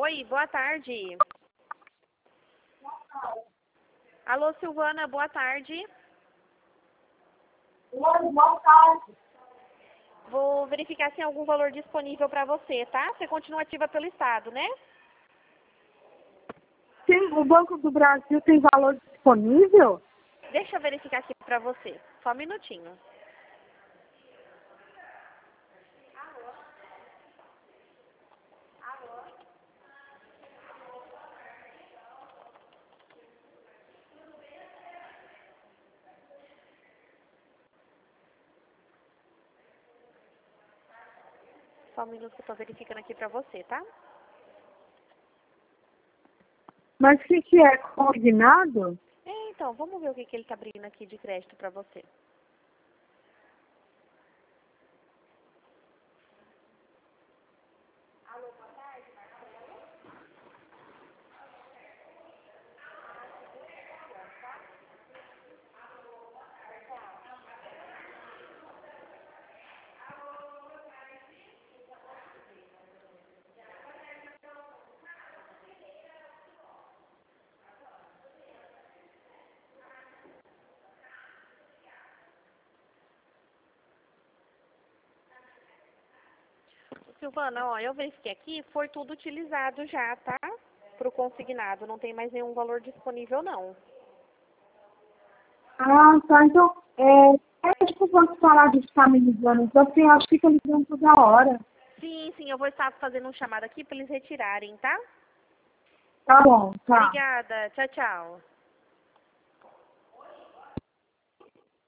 Oi, boa tarde. Alô, Silvana, boa tarde. Oi, boa tarde. Vou verificar se tem algum valor disponível para você, tá? Você continua ativa pelo Estado, né? Sim, o Banco do Brasil tem valor disponível? Deixa eu verificar aqui para você. Só um minutinho. Só um minuto que eu tô verificando aqui para você, tá? Mas o que é? Consignado? Então, vamos ver o que ele tá abrindo aqui de crédito para você. Silvana, ó, eu verifiquei aqui, foi tudo utilizado já, tá? Pro consignado, não tem mais nenhum valor disponível, não. Ah, tá. Então, acho que eu posso parar de ficar me ligando. Então, assim, eu acho que fica ligando toda hora. Sim, sim, eu vou estar fazendo um chamado aqui para eles retirarem, tá? Tá bom, tá. Obrigada, tchau, tchau.